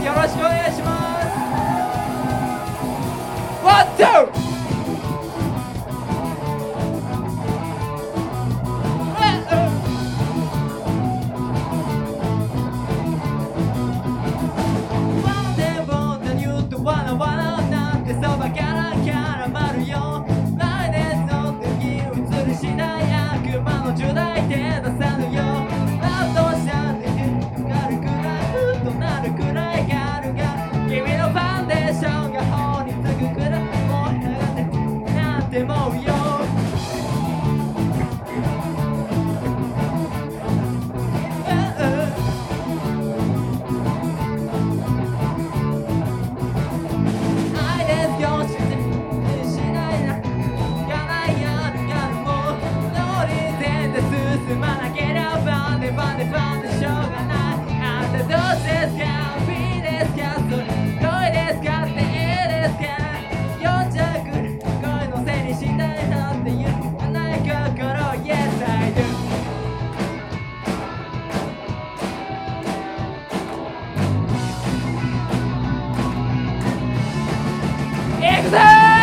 よろしくお願いします。ワン、ツー。わらわらなんてそばからキャラまるよ。来年の手に映るしない悪魔の10代手出さぬよ。あとしたんで軽くなるとなるくらいがあるが、君のファンデーションが頬につくくらいもうやがてなんてもうよ。進まなければバンでしょうがない。あんたどうですか、いいですか、それどうですかっていいですか。4着恋のせいにしたいなって言わない心 Yes I do。 いくぞ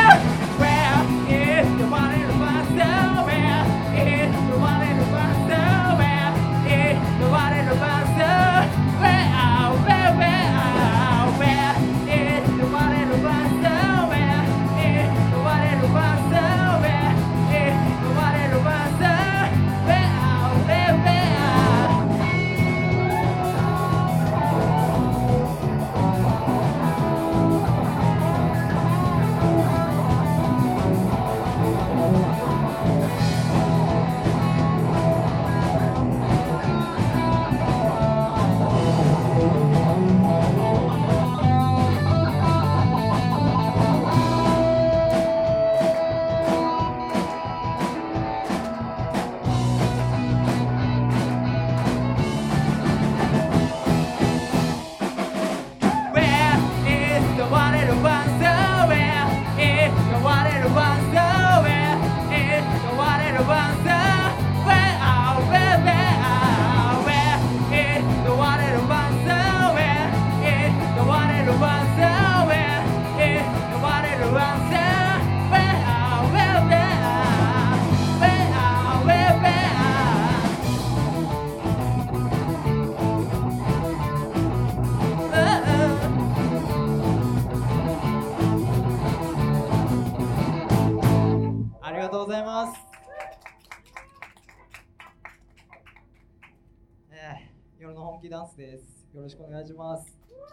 夜の本気ダンスです。よろしくお願いします。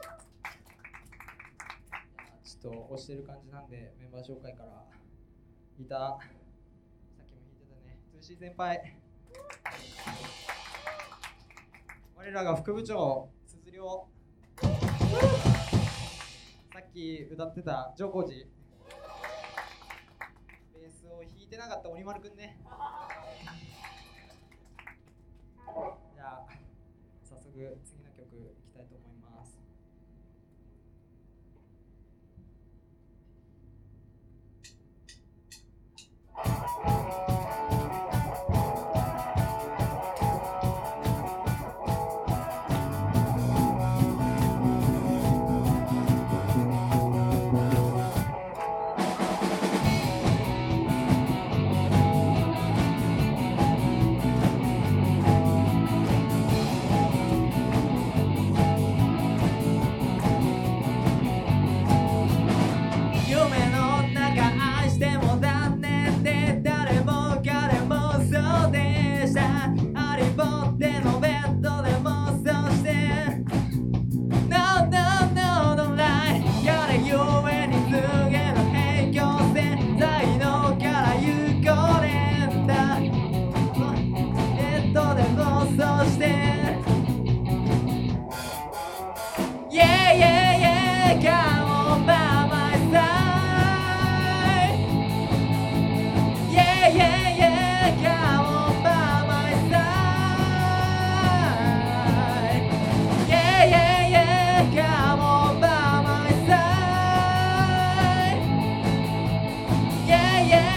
ちょっと押してる感じなんでメンバー紹介から。ギター、さっきも弾いてたね、通信先輩。我らが副部長、鈴涼。さっき歌ってたジョコジ。ベースを弾いてなかった鬼丸くんね。じゃあ早速次の曲いきたいと思います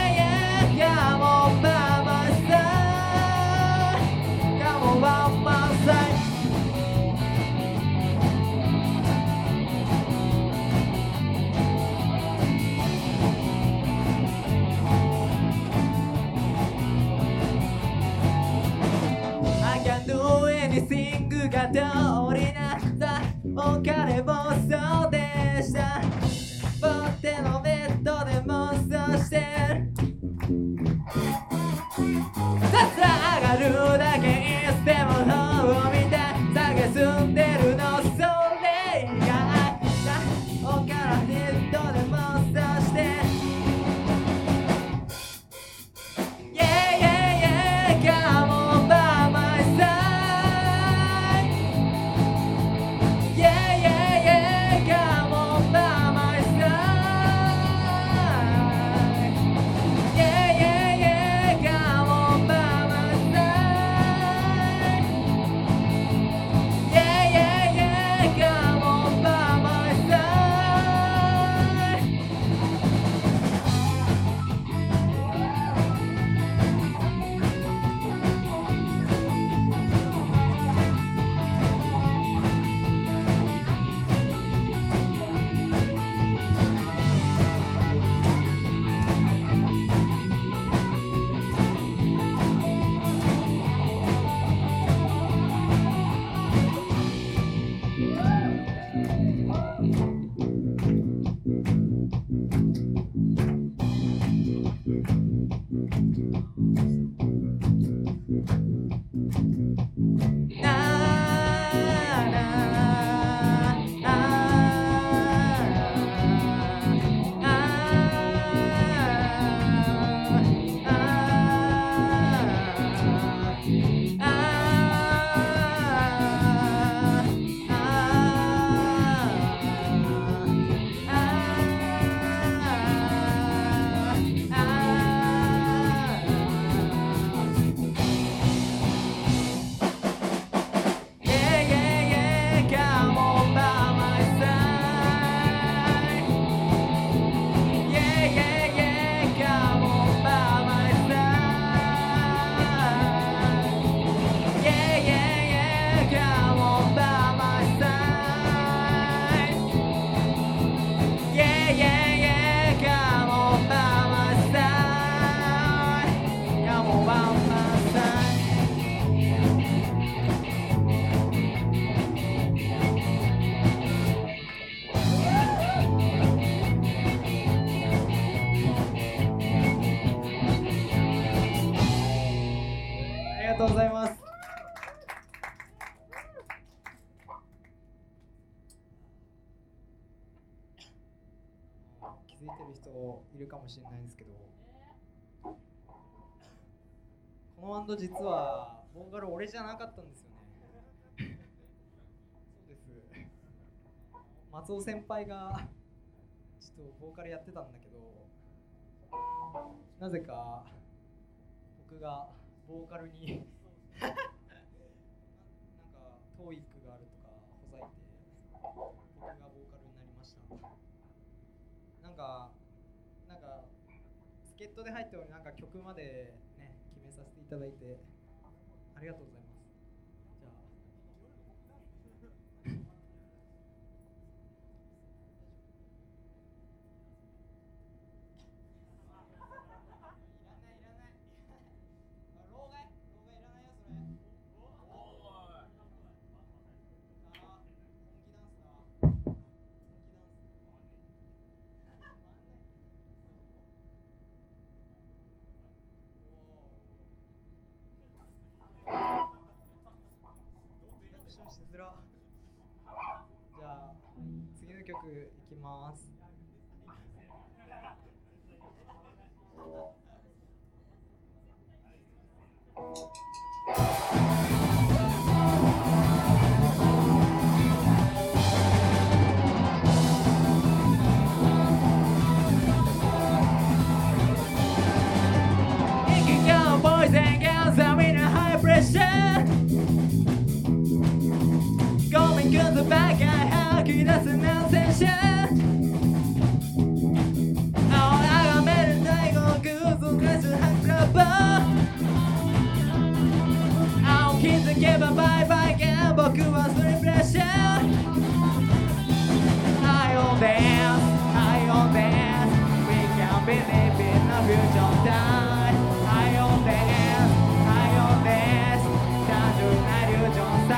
。Come on by my キシングが通りなさお彼もそうでしたボテのベッドで妄想してるさあ上がるだけいつでも方を見て探んでるのそれ以外おからベッドで妄想して Yeah yeah yeah come on by my side Yeah yeah yeah come on by my side Yeah yeah yeah come on by my side Yeah yeah yeah come on by my sideありがとうございます。気づいてる人いるかもしれないんですけど、このバンド実はボーカル俺じゃなかったんですよね。そうです。松尾先輩がちょっとボーカルやってたんだけど、なぜか僕がボーカルになんかトーイックがあるとかほざいて僕がボーカルになりました。なんか助っ人で入ったのになんか曲までね決めさせていただいてありがとうございます。じゃあじゃあ次の曲いきます。Boys and girls are in a high pressure Going good the back I have to that's an sensation Oh I got made a night on good so let's hang rubber I'll kiss and give a bye bye again 僕はそれプレッシャー I on dance I on dance We can believe in the future die I on dance I on dance 単純なイリュージョン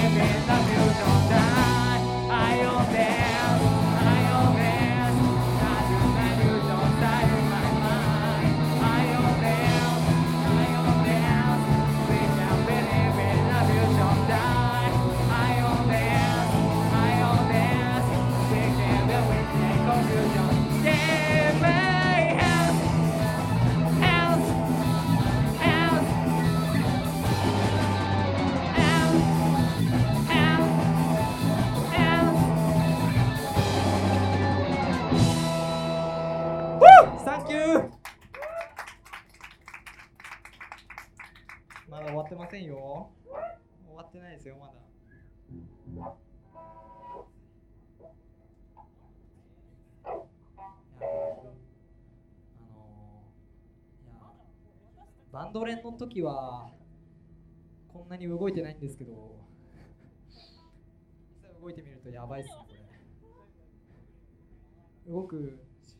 believe in love you don't die I own this I own this Not to let you don't die in my mind I own this I own this We can believe in love you don't die I own this I own this We can do it in confusion Give me hands hands handsサンキューまだ終わってませんよ終わってないですよまだバンド練の時はこんなに動いてないんですけど実際動いてみるとやばいっすねこれ動く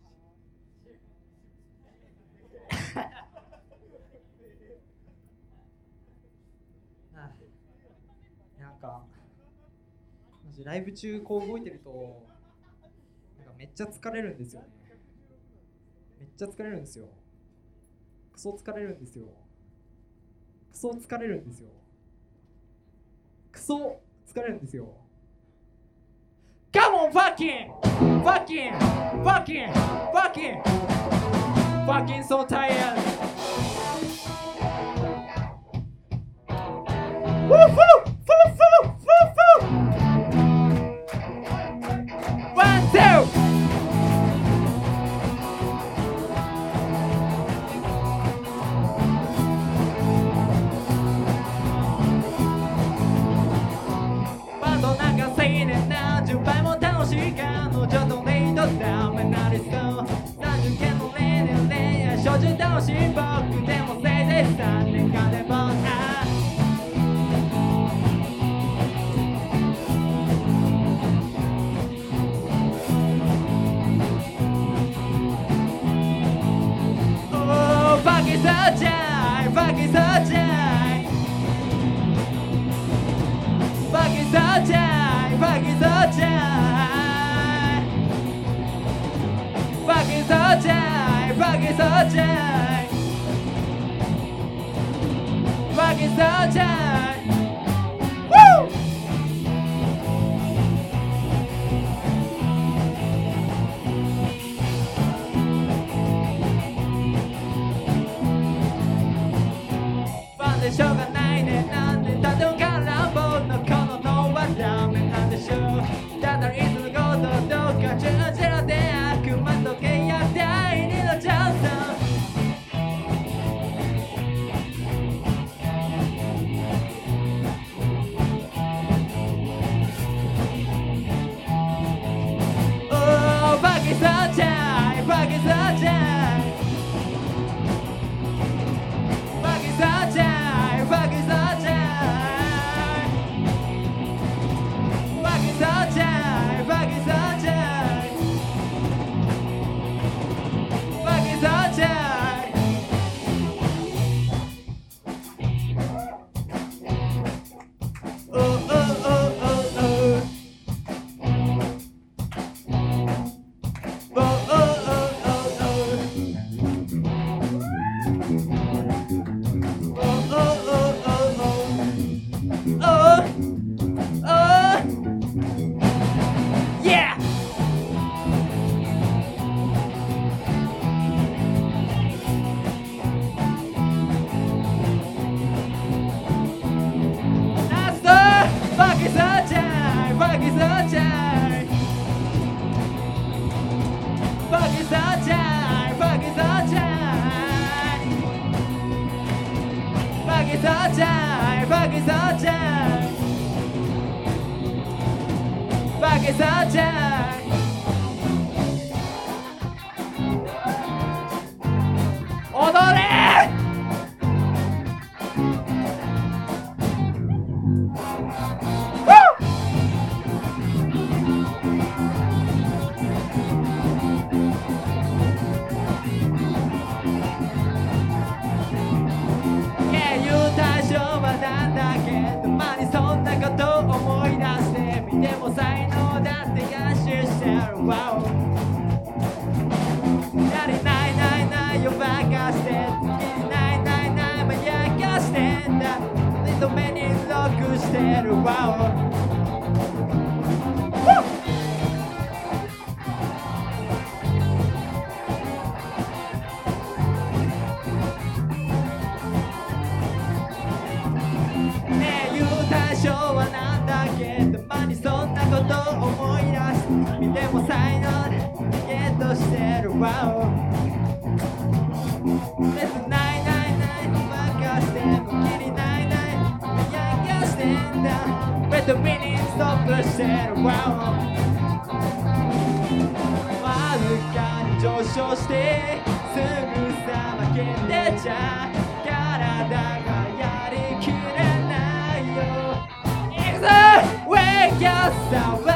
なんかマジライブ中こう動いてるとなんかめっちゃ疲れるんですよねめっちゃ疲れるんですよクソ疲れるんですよクソ疲れるんですよクソ疲れるんですよ Come on fucking fucking fucking fucking fucking so tired Woo woo woo woo woo woo 1 210倍も楽しい彼女とデートダメなりそう30件の例年恋愛少女楽しい僕でもせいぜい3年間でもOh, fuck is a jive, fuck is a jive Fuck is a jive, fuck is a jive Fuck is a jive, fuck is a jive Fuck is a jive Woo! Fun でしょうがないねなんでだとから僕のこの脳はダメなんでしょうだからいつのことどうか10で悪魔と契約第二のチャンスOh, fuck is a jive, fuck is a jive Fuck is a jive, fuck is a jive Fuck is a jive, fuck is a jive Fuck is a jive Oh, oh, oh, oh, oh Oh, oh, oh, oh, oh Oh, oh, oh, oh, oh Oh, oh Yeah Master Fuck is a jive, fuck is a jive Fuck is a jive, fuck is a jive Fuck is a jive, fuck is a jive Fuck is a jive踊れ経由対象はなんだけどまにそんなこと思 Wow.ねえ言う対象はなんだっけ、たまにそんなこと思い出す。君でも才能でゲットしてる。Wow。別にないないない任せてもきりないないやかしてんだ。ベッドビにストップしてる。Wow。わずかに上昇してすぐさま負けてちゃ体がやりきれないよ。行くぞ Wake yourself up